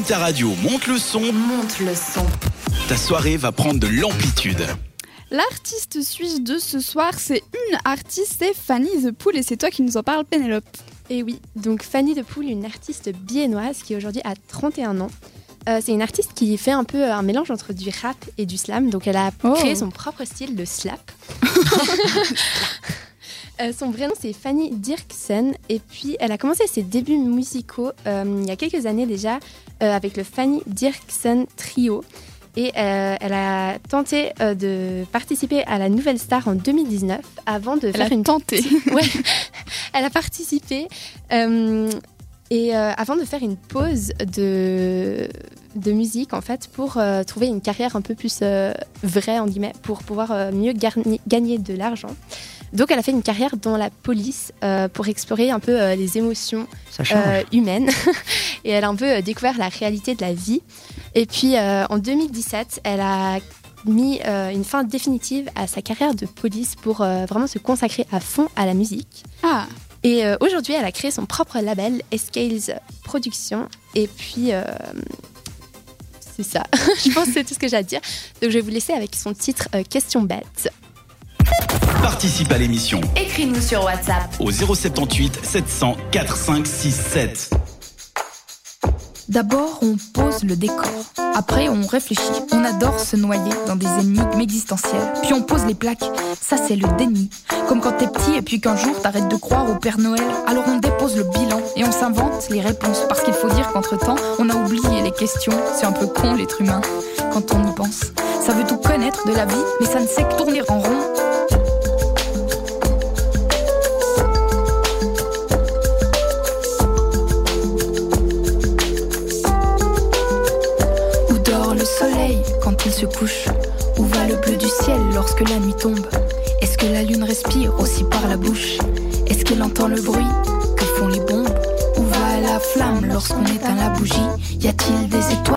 Allume ta radio, monte le son. Monte le son. Ta soirée va prendre de l'amplitude. L'artiste suisse de ce soir, c'est une artiste, c'est Fanny the Pool, et c'est toi qui nous en parles, Pénélope. Et oui, donc Fanny the Pool, une artiste biennoise qui aujourd'hui a 31 ans. C'est une artiste qui fait un peu un mélange entre du rap et du slam, donc elle a créé son propre style de slap. Son vrai nom c'est Fanny Dirksen, et puis elle a commencé ses débuts musicaux il y a quelques années déjà avec le Fanny Dirksen Trio. Et elle a tenté de participer à la Nouvelle Star en 2019 avant de faire une... Ouais, elle a participé avant de faire une pause de musique en fait pour trouver une carrière un peu plus vraie en guillemets pour pouvoir mieux gagner de l'argent. Donc elle a fait une carrière dans la police pour explorer un peu les émotions humaines et elle a un peu découvert la réalité de la vie. Et puis en 2017, elle a mis une fin définitive à sa carrière de police pour vraiment se consacrer à fond à la musique. Ah. Et aujourd'hui, elle a créé son propre label, Escales Productions. Et puis, c'est ça. Je pense que c'est tout ce que j'ai à dire. Donc je vais vous laisser avec son titre Question bête. Participe à l'émission. Écris-nous sur WhatsApp au 078 700 4567. D'abord, on pose le décor. Après, on réfléchit. On adore se noyer dans des énigmes existentielles. Puis on pose les plaques. Ça, c'est le déni. Comme quand t'es petit et puis qu'un jour, t'arrêtes de croire au Père Noël. Alors on dépose le bilan et on s'invente les réponses. Parce qu'il faut dire qu'entre-temps, on a oublié les questions. C'est un peu con, l'être humain, quand on y pense. Ça veut tout connaître de la vie, mais ça ne sait que tourner en rond. Quand il se couche, où va le bleu du ciel lorsque la nuit tombe? Est-ce que la lune respire aussi par la bouche? Est-ce qu'elle entend le bruit que font les bombes? Où va la flamme lorsqu'on éteint la bougie? Y a-t-il des étoiles?